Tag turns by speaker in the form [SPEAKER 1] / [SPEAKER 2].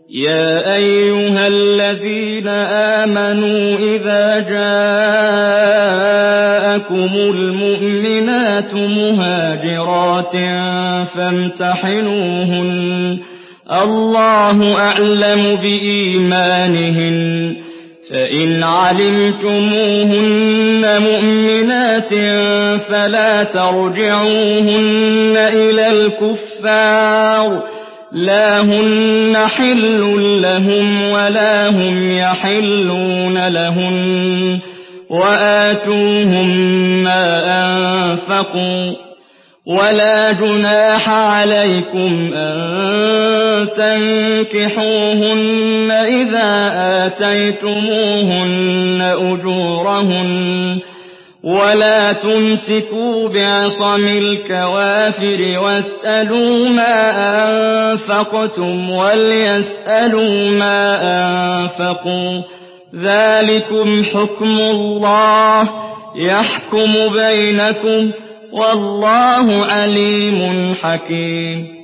[SPEAKER 1] يا أيها الذين آمنوا إذا جاءكم المؤمنات مهاجرات فامتحنوهن الله أعلم بإيمانهن فإن علمتموهن مؤمنات فلا ترجعوهن إلى الكفار لا هن حل لهم ولا هم يحلون لهن وآتوهم ما أنفقوا ولا جناح عليكم أن تنكحوهن إذا آتيتموهن أجورهن ولا تمسكوا بعصم الكوافر واسألوا ما أنفقتم وليسألوا ما أنفقوا ذلكم حكم الله يحكم بينكم والله عليم حكيم